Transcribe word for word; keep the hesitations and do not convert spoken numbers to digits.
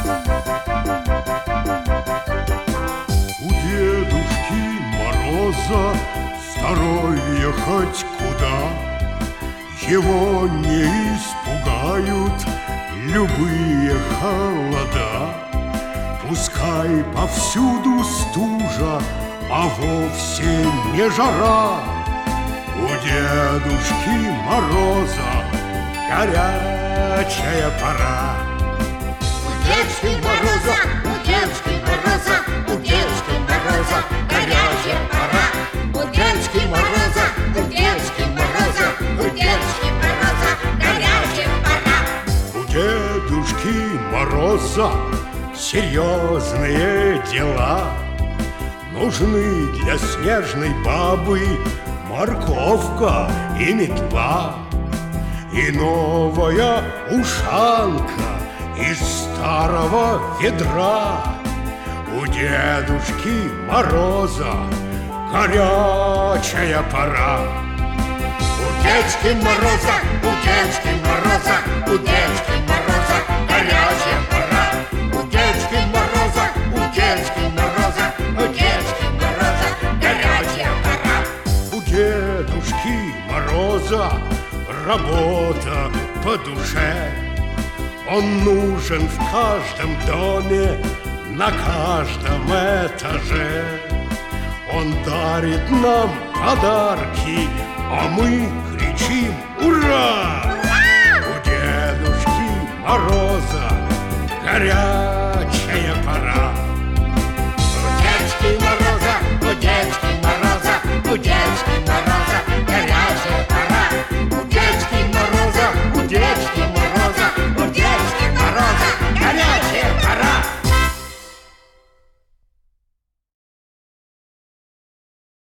У Дедушки Мороза здоровье хоть куда, его не испугают любые холода. Пускай повсюду стужа, а вовсе не жара. У Дедушки Мороза горячая пора. У Дедушки Мороза, у Дедушки Мороза, у Дедушки Мороза горячая пора. У Дедушки Мороза, у Дедушки Мороза, у Дедушки Мороза горячая пора. У Дедушки Мороза серьезные дела. Нужны для снежной бабы морковка и метла, и новая ушанка из старого ведра. У Дедушки Мороза горячая пора. У Дедушки Мороза, у Дедушки Мороза, у Дедушки Мороза горячая пора. У Дедушки Мороза, у Дедушки Мороза, у Дедушки Мороза горячая пора. У Дедушки Мороза работа по душе. Он нужен в каждом доме, на каждом этаже. Он дарит нам подарки, а мы кричим «Ура!». У Дедушки Мороза горячая пора. У Дедушки Мороза, у Дедушки Мороза, у Дедушки Мороза